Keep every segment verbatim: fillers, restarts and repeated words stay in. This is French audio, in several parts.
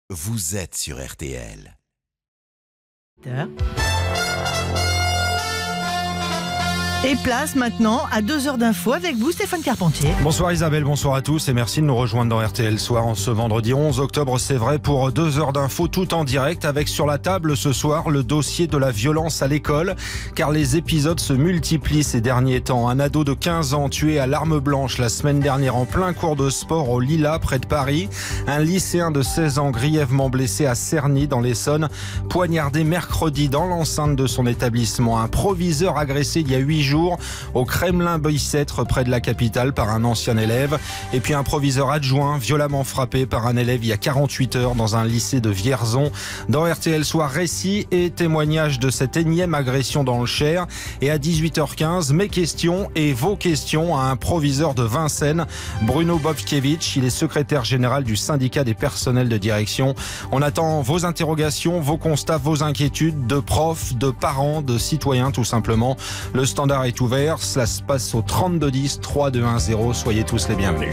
vous êtes sur R T L. Et place maintenant à deux heures d'info avec vous, Stéphane Carpentier. Bonsoir Isabelle, bonsoir à tous et merci de nous rejoindre dans R T L Soir en ce vendredi onze octobre, c'est vrai, pour deux heures d'info tout en direct avec sur la table ce soir le dossier de la violence à l'école, car les épisodes se multiplient ces derniers temps. Un ado de quinze ans tué à l'arme blanche la semaine dernière en plein cours de sport au Lilas près de Paris. Un lycéen de seize ans grièvement blessé à Cerny dans l'Essonne, poignardé mercredi dans l'enceinte de son établissement. Un proviseur agressé il y a huit jours au Kremlin-Bicêtre près de la capitale par un ancien élève, et puis un proviseur adjoint violemment frappé par un élève il y a quarante-huit heures dans un lycée de Vierzon. Dans R T L Soir, récit et témoignage de cette énième agression dans le Cher, et à dix-huit heures quinze, mes questions et vos questions à un proviseur de Vincennes, Bruno Bobkiewicz. Il est secrétaire général du syndicat des personnels de direction. On attend vos interrogations, vos constats, vos inquiétudes de profs, de parents, de citoyens tout simplement. Le standard est ouvert, cela se passe au trente-deux dix, trois deux un zéro, soyez tous les bienvenus.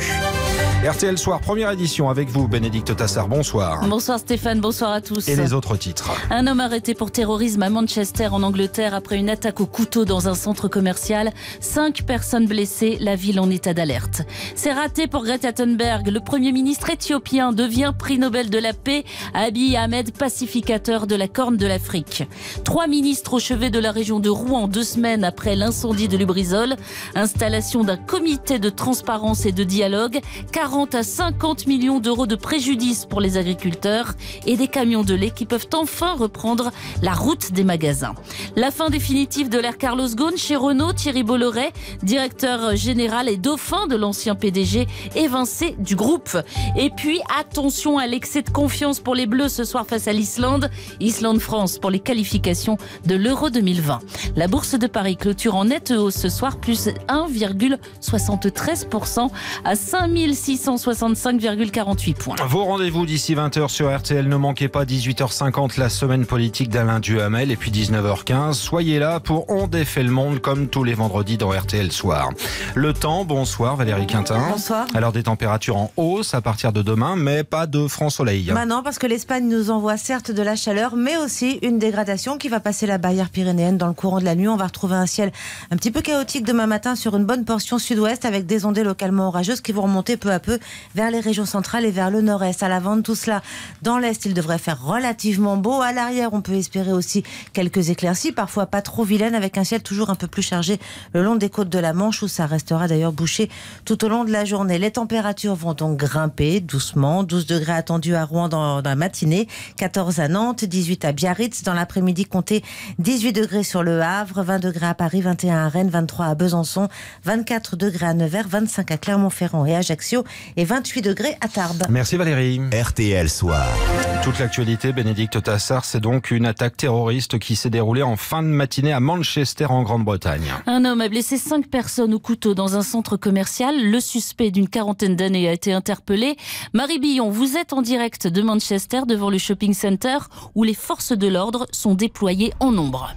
R T L Soir, première édition avec vous, Bénédicte Tassard, bonsoir. Bonsoir Stéphane, bonsoir à tous. Et les autres titres. Un homme arrêté pour terrorisme à Manchester en Angleterre après une attaque au couteau dans un centre commercial. Cinq personnes blessées, la ville en état d'alerte. C'est raté pour Greta Thunberg. Le premier ministre éthiopien devient prix Nobel de la paix. Abiy Ahmed, pacificateur de la Corne de l'Afrique. Trois ministres au chevet de la région de Rouen deux semaines après l'incendie de Lubrizol. Installation d'un comité de transparence et de dialogue. quarante à cinquante millions d'euros de préjudice pour les agriculteurs et des camions de lait qui peuvent enfin reprendre la route des magasins. La fin définitive de l'ère Carlos Ghosn chez Renault. Thierry Bolloré, directeur général et dauphin de l'ancien P D G, évincé du groupe. Et puis attention à l'excès de confiance pour les Bleus ce soir face à l'Islande. Islande-France pour les qualifications de l'Euro deux mille vingt. La bourse de Paris clôture en nette hausse ce soir, plus un virgule soixante-treize pour cent à cinq mille six cent soixante-cinq virgule quarante-huit points. Vos rendez-vous d'ici vingt heures sur R T L, ne manquez pas dix-huit heures cinquante, la semaine politique d'Alain Duhamel, et puis dix-neuf heures quinze, soyez là pour On défait le monde comme tous les vendredis dans R T L Soir. Le temps, bonsoir Valérie Quintin. Bonsoir. Alors des températures en hausse à partir de demain, mais pas de franc soleil. Bah non, parce que l'Espagne nous envoie certes de la chaleur, mais aussi une dégradation qui va passer la barrière pyrénéenne dans le courant de la nuit. On va retrouver un ciel un petit peu chaotique demain matin sur une bonne portion sud-ouest avec des ondées localement orageuses qui vont remonter peu à peu vers les régions centrales et vers le nord-est. À l'avant de tout cela, dans l'est, il devrait faire relativement beau. À l'arrière, on peut espérer aussi quelques éclaircies, parfois pas trop vilaines, avec un ciel toujours un peu plus chargé le long des côtes de la Manche, où ça restera d'ailleurs bouché tout au long de la journée. Les températures vont donc grimper doucement. douze degrés attendus à Rouen dans, dans la matinée, quatorze à Nantes, dix-huit à Biarritz. Dans l'après-midi, comptez dix-huit degrés sur le Havre, vingt degrés à Paris, vingt et un à Rennes, vingt-trois à Besançon, vingt-quatre degrés à Nevers, vingt-cinq à Clermont-Ferrand et Ajaccio et vingt-huit degrés à Tarbes. Merci Valérie. R T L Soir. Toute l'actualité, Bénédicte Tassard, c'est donc une attaque terroriste qui s'est déroulée en fin de matinée à Manchester en Grande-Bretagne. Un homme a blessé cinq personnes au couteau dans un centre commercial. Le suspect d'une quarantaine d'années a été interpellé. Marie Billon, vous êtes en direct de Manchester devant le shopping center où les forces de l'ordre sont déployées en nombre.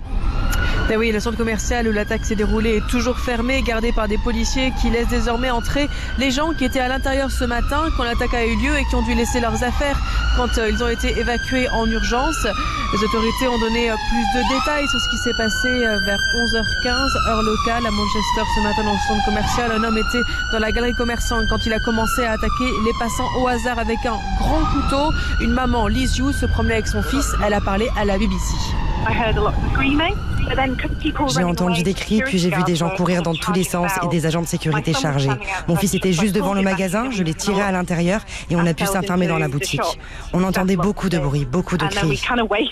Et oui, le centre commercial où l'attaque s'est déroulée est toujours fermé, gardé par des policiers qui laissent désormais entrer les gens qui étaient à l'intérieur ce matin quand l'attaque a eu lieu et qui ont dû laisser leurs affaires quand ils ont été évacués en urgence. Les autorités ont donné plus de détails sur ce qui s'est passé vers onze heures quinze, heure locale, à Manchester ce matin dans le centre commercial. Un homme était dans la galerie commerçante quand il a commencé à attaquer les passants au hasard avec un grand couteau. Une maman, Liz Yu, se promenait avec son fils. Elle a parlé à la B B C. J'ai entendu des cris, puis j'ai vu des gens courir dans tous les sens et des agents de sécurité chargés. Mon fils était juste devant le magasin, je l'ai tiré à l'intérieur et on a pu s'enfermer dans la boutique. On entendait beaucoup de bruit, beaucoup de cris.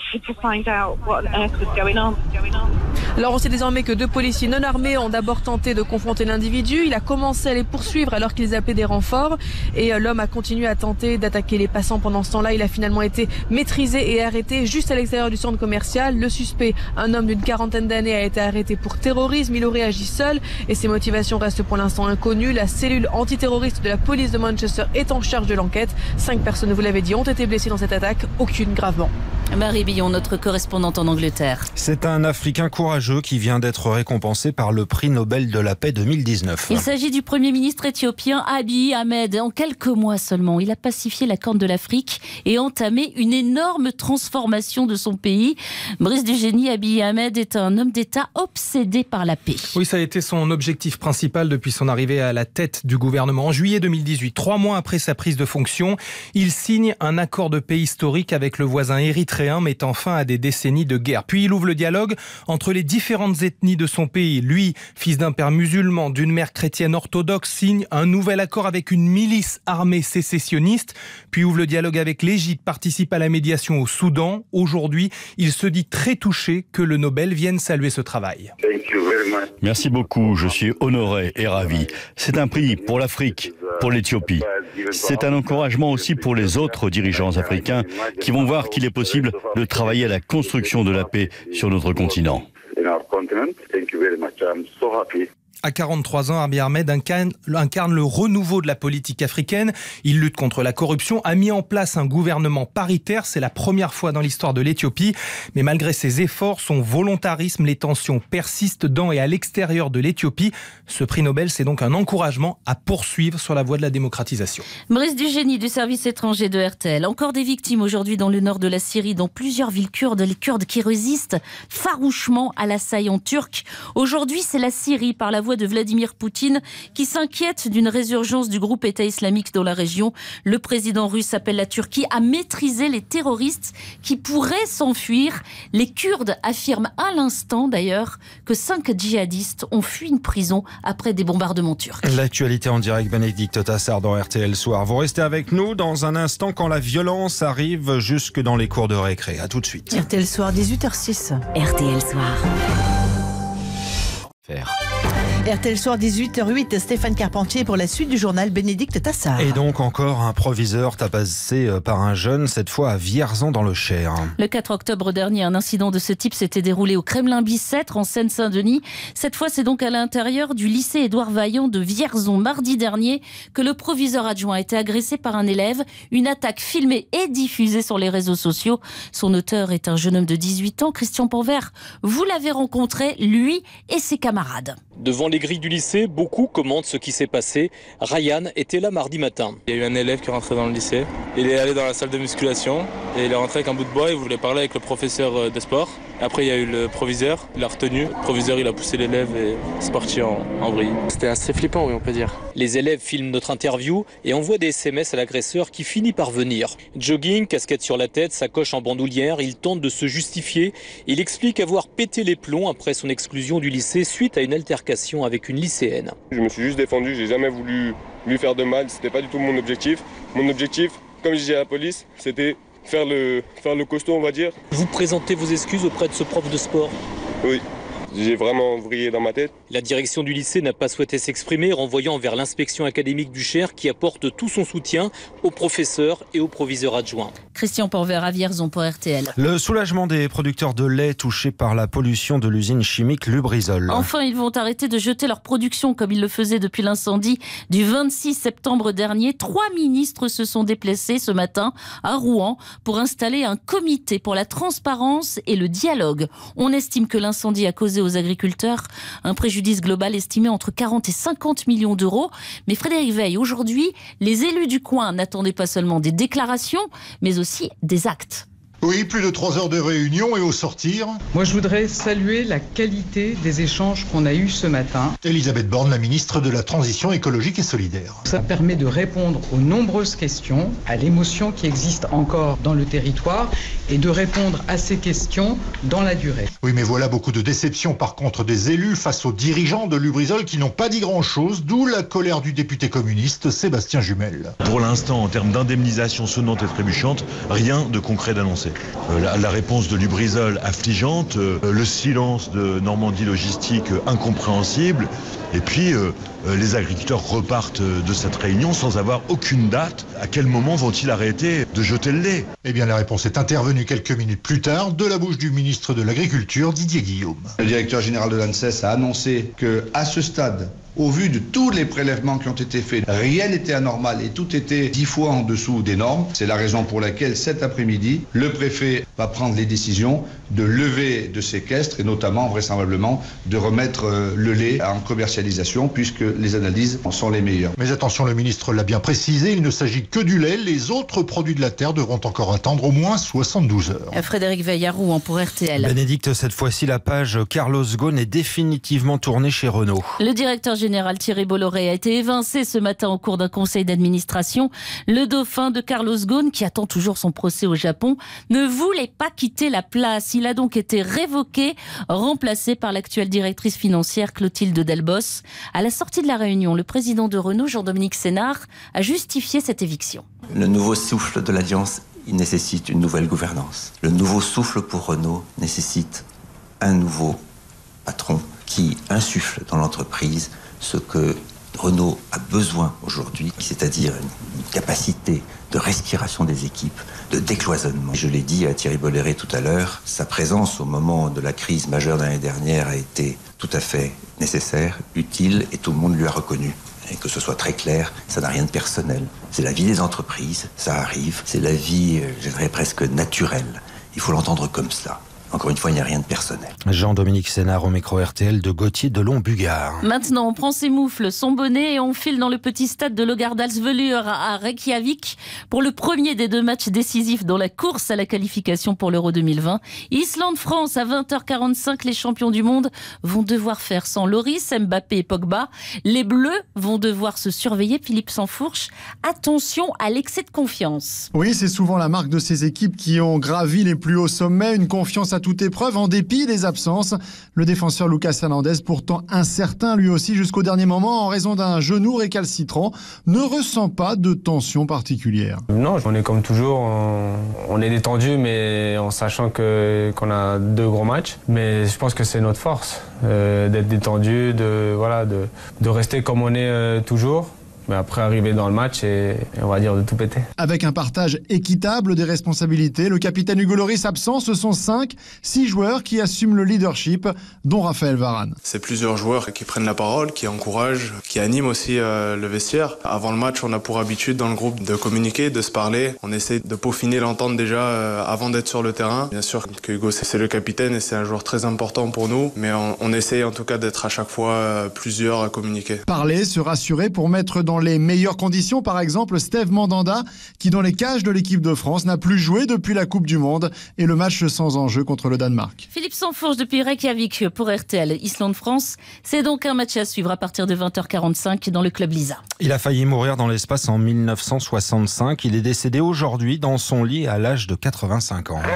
Alors on sait désormais que deux policiers non armés ont d'abord tenté de confronter l'individu. Il a commencé à les poursuivre alors qu'ils appelaient des renforts et l'homme a continué à tenter d'attaquer les passants. Pendant ce temps-là, il a finalement été maîtrisé et arrêté juste à l'extérieur du centre commercial. Le suspect, un homme d'une quarantaine d'années, a été arrêté pour terrorisme. Il aurait agi seul et ses motivations restent pour l'instant inconnues. La cellule antiterroriste de la police de Manchester est en charge de l'enquête. Cinq personnes, vous l'avez dit, ont été blessées dans cette attaque, aucune gravement. Marie Billon, notre correspondante en Angleterre. C'est un Africain courageux qui vient d'être récompensé par le prix Nobel de la paix deux mille dix-neuf. Il s'agit du Premier ministre éthiopien Abiy Ahmed. En quelques mois seulement, il a pacifié la Corne de l'Afrique et entamé une énorme transformation de son pays. Brice Dugénie, Abiy Ahmed est un homme d'État obsédé par la paix. Oui, ça a été son objectif principal depuis son arrivée à la tête du gouvernement. En juillet deux mille dix-huit, trois mois après sa prise de fonction, il signe un accord de paix historique avec le voisin érythréen, mettant fin à des décennies de guerre. Puis il ouvre le dialogue entre les différentes ethnies de son pays. Lui, fils d'un père musulman, d'une mère chrétienne orthodoxe, signe un nouvel accord avec une milice armée sécessionniste. Puis ouvre le dialogue avec l'Égypte, participe à la médiation au Soudan. Aujourd'hui, il se dit très touché que le Nobel vienne saluer ce travail. Merci beaucoup, je suis honoré et ravi. C'est un prix pour l'Afrique, pour l'Éthiopie. C'est un encouragement aussi pour les autres dirigeants africains qui vont voir qu'il est possible de travailler à la construction de la paix sur notre continent. À quarante-trois ans, Abiy Ahmed incarne, incarne le renouveau de la politique africaine. Il lutte contre la corruption, a mis en place un gouvernement paritaire. C'est la première fois dans l'histoire de l'Éthiopie. Mais malgré ses efforts, son volontarisme, les tensions persistent dans et à l'extérieur de l'Éthiopie. Ce prix Nobel, c'est donc un encouragement à poursuivre sur la voie de la démocratisation. Brice Dugénie du service étranger de R T L. Encore des victimes aujourd'hui dans le nord de la Syrie, dans plusieurs villes kurdes. Les Kurdes qui résistent farouchement à l'assaillant turc. Aujourd'hui, c'est la Syrie par la voix de Vladimir Poutine qui s'inquiète d'une résurgence du groupe État islamique dans la région. Le président russe appelle la Turquie à maîtriser les terroristes qui pourraient s'enfuir. Les Kurdes affirment à l'instant d'ailleurs que cinq djihadistes ont fui une prison après des bombardements turcs. L'actualité en direct, Bénédicte Tassard dans R T L Soir. Vous restez avec nous dans un instant quand la violence arrive jusque dans les cours de récré. À tout de suite. R T L Soir, dix-huit heures six. R T L Soir. Faire. R T L Soir, dix-huit heures huit, Stéphane Carpentier pour la suite du journal Bénédicte Tassard. Et donc encore un proviseur tabassé par un jeune, cette fois à Vierzon dans le Cher. Le quatre octobre dernier, un incident de ce type s'était déroulé au Kremlin-Bicêtre en Seine-Saint-Denis. Cette fois, c'est donc à l'intérieur du lycée Édouard Vaillant de Vierzon, mardi dernier, que le proviseur adjoint a été agressé par un élève. Une attaque filmée et diffusée sur les réseaux sociaux. Son auteur est un jeune homme de dix-huit ans, Christian Panvert. Vous l'avez rencontré, lui et ses camarades. Devant les grilles du lycée, beaucoup commentent ce qui s'est passé. Ryan était là mardi matin. Il y a eu un élève qui est rentré dans le lycée. Il est allé dans la salle de musculation et il est rentré avec un bout de bois et il voulait parler avec le professeur de sport. Après, il y a eu le proviseur, il l'a retenu. Le proviseur, il a poussé l'élève et c'est parti en, en vrille. C'était assez flippant, oui, on peut dire. Les élèves filment notre interview et envoient des S M S à l'agresseur qui finit par venir. Jogging, casquette sur la tête, sacoche en bandoulière, il tente de se justifier. Il explique avoir pété les plombs après son exclusion du lycée suite à une altercation avec une lycéenne. Je me suis juste défendu, j'ai jamais voulu lui faire de mal, c'était pas du tout mon objectif. Mon objectif, comme je disais à la police, c'était faire le, faire le costaud, on va dire. Vous présentez vos excuses auprès de ce prof de sport? Oui. J'ai vraiment vrillé dans ma tête. La direction du lycée n'a pas souhaité s'exprimer, renvoyant vers l'inspection académique du Cher qui apporte tout son soutien aux professeurs et aux proviseurs adjoints. Christian Panvert à Vierzon pour R T L. Le soulagement des producteurs de lait touchés par la pollution de l'usine chimique Lubrizol. Enfin, ils vont arrêter de jeter leur production comme ils le faisaient depuis l'incendie du vingt-six septembre dernier. Trois ministres se sont déplacés ce matin à Rouen pour installer un comité pour la transparence et le dialogue. On estime que l'incendie a causé aux agriculteurs un préjudice global estimé entre quarante et cinquante millions d'euros. Mais Frédéric Veil, aujourd'hui, les élus du coin n'attendaient pas seulement des déclarations, mais aussi des actes. Oui, plus de trois heures de réunion et au sortir... Moi, je voudrais saluer la qualité des échanges qu'on a eus ce matin. Elisabeth Borne, la ministre de la Transition écologique et solidaire. Ça permet de répondre aux nombreuses questions, à l'émotion qui existe encore dans le territoire et de répondre à ces questions dans la durée. Oui, mais voilà beaucoup de déceptions par contre des élus face aux dirigeants de Lubrizol qui n'ont pas dit grand-chose, d'où la colère du député communiste Sébastien Jumel. Pour l'instant, en termes d'indemnisation sonnante et trébuchante, rien de concret d'annoncé. Euh, la, la réponse de Lubrizol affligeante, euh, le silence de Normandie Logistique euh, incompréhensible, et puis euh, euh, les agriculteurs repartent de cette réunion sans avoir aucune date. À quel moment vont-ils arrêter de jeter le lait? Eh bien la réponse est intervenue quelques minutes plus tard de la bouche du ministre de l'Agriculture, Didier Guillaume. Le directeur général de l'ANSES a annoncé qu'à ce stade, Au vu de tous les prélèvements qui ont été faits, rien n'était anormal et tout était dix fois en dessous des normes. C'est la raison pour laquelle cet après-midi, le préfet va prendre les décisions de lever de séquestre et notamment vraisemblablement de remettre le lait en commercialisation puisque les analyses en sont les meilleures. Mais attention, le ministre l'a bien précisé, il ne s'agit que du lait. Les autres produits de la terre devront encore attendre au moins soixante-douze heures. Frédéric Veil à Rouen pour R T L. Bénédicte, cette fois-ci, la page Carlos Ghosn est définitivement tournée chez Renault. Le directeur général Thierry Bolloré a été évincé ce matin au cours d'un conseil d'administration. Le dauphin de Carlos Ghosn, qui attend toujours son procès au Japon, ne voulait pas quitter la place. Il a donc été révoqué, remplacé par l'actuelle directrice financière Clotilde Delbos. À la sortie de la réunion, le président de Renault, Jean-Dominique Sénard, a justifié cette éviction. Le nouveau souffle de l'Alliance, il nécessite une nouvelle gouvernance. Le nouveau souffle pour Renault nécessite un nouveau patron qui insuffle dans l'entreprise ce que Renault a besoin aujourd'hui, c'est-à-dire une capacité de respiration des équipes, de décloisonnement. Je l'ai dit à Thierry Bolloré tout à l'heure, sa présence au moment de la crise majeure de l'année dernière a été tout à fait nécessaire, utile et tout le monde lui a reconnu. Et que ce soit très clair, ça n'a rien de personnel. C'est la vie des entreprises, ça arrive, c'est la vie, je dirais presque naturelle. Il faut l'entendre comme cela. Encore une fois, il n'y a rien de personnel. Jean-Dominique Sénard au micro R T L de Gauthier Delon-Bugard. Maintenant, on prend ses moufles, son bonnet et on file dans le petit stade de Laugardalsvöllur à Reykjavik pour le premier des deux matchs décisifs dans la course à la qualification pour l'Euro deux mille vingt. Islande-France à vingt heures quarante-cinq, les champions du monde vont devoir faire sans Loris, Mbappé et Pogba. Les Bleus vont devoir se surveiller. Philippe Sansfourche, attention à l'excès de confiance. Oui, c'est souvent la marque de ces équipes qui ont gravi les plus hauts sommets, une confiance à toute épreuve en dépit des absences. Le défenseur Lucas Hernandez, pourtant incertain lui aussi jusqu'au dernier moment en raison d'un genou récalcitrant, ne ressent pas de tension particulière. Non, on est comme toujours, on, on est détendu mais en sachant que, qu'on a deux gros matchs. Mais je pense que c'est notre force euh, d'être détendu, de, voilà, de, de rester comme on est euh, toujours. Mais après arriver dans le match et, et on va dire de tout péter. Avec un partage équitable des responsabilités, le capitaine Hugo Lloris absent, ce sont cinq, six joueurs qui assument le leadership, dont Raphaël Varane. C'est plusieurs joueurs qui prennent la parole, qui encouragent, qui animent aussi euh, le vestiaire. Avant le match, on a pour habitude dans le groupe de communiquer, de se parler. On essaie de peaufiner l'entente déjà euh, avant d'être sur le terrain. Bien sûr que Hugo c'est le capitaine et c'est un joueur très important pour nous, mais on, on essaie en tout cas d'être à chaque fois euh, plusieurs à communiquer. Parler, se rassurer pour mettre dans les meilleures conditions, par exemple Steve Mandanda, qui dans les cages de l'équipe de France n'a plus joué depuis la Coupe du Monde et le match sans enjeu contre le Danemark. Philippe Sansfourche depuis Reykjavik pour R T L. Islande-France, c'est donc un match à suivre à partir de vingt heures quarante-cinq dans le club Lisa. Il a failli mourir dans l'espace en mille neuf cent soixante-cinq. Il est décédé aujourd'hui dans son lit à l'âge de quatre-vingt-cinq ans.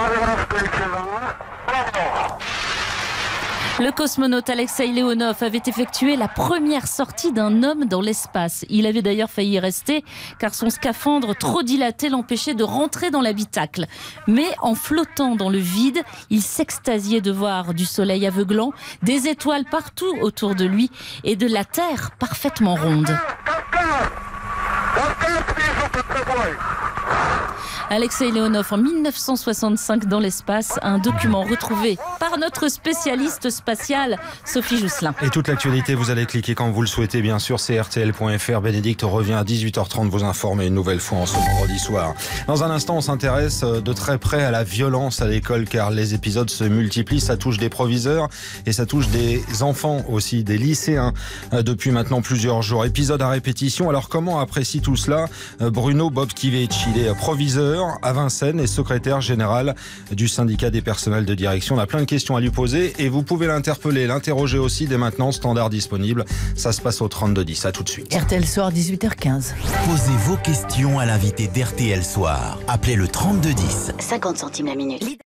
Le cosmonaute Alexei Leonov avait effectué la première sortie d'un homme dans l'espace. Il avait d'ailleurs failli y rester car son scaphandre trop dilaté l'empêchait de rentrer dans l'habitacle. Mais en flottant dans le vide, il s'extasiait de voir du soleil aveuglant, des étoiles partout autour de lui et de la Terre parfaitement ronde. Alexei Leonov en mille neuf cent soixante-cinq dans l'espace, un document retrouvé par notre spécialiste spatiale Sophie Jousselin. Et toute l'actualité, vous allez cliquer quand vous le souhaitez, bien sûr, c'est R T L point F R. Bénédicte revient à dix-huit heures trente vous informer une nouvelle fois en ce vendredi soir. Dans un instant, on s'intéresse de très près à la violence à l'école car les épisodes se multiplient. Ça touche des proviseurs et ça touche des enfants aussi, des lycéens depuis maintenant plusieurs jours. Épisode à répétition. Alors comment apprécie tout cela Bruno Bobkiewicz? Il est proviseur à Vincennes et secrétaire général du syndicat des personnels de direction. On a plein de questions à lui poser et vous pouvez l'interpeller, l'interroger aussi dès maintenant, standard disponible. Ça se passe au trente-deux dix. À tout de suite. R T L Soir, dix-huit heures quinze. Posez vos questions à l'invité d'R T L Soir. Appelez le trente-deux dix. cinquante centimes la minute.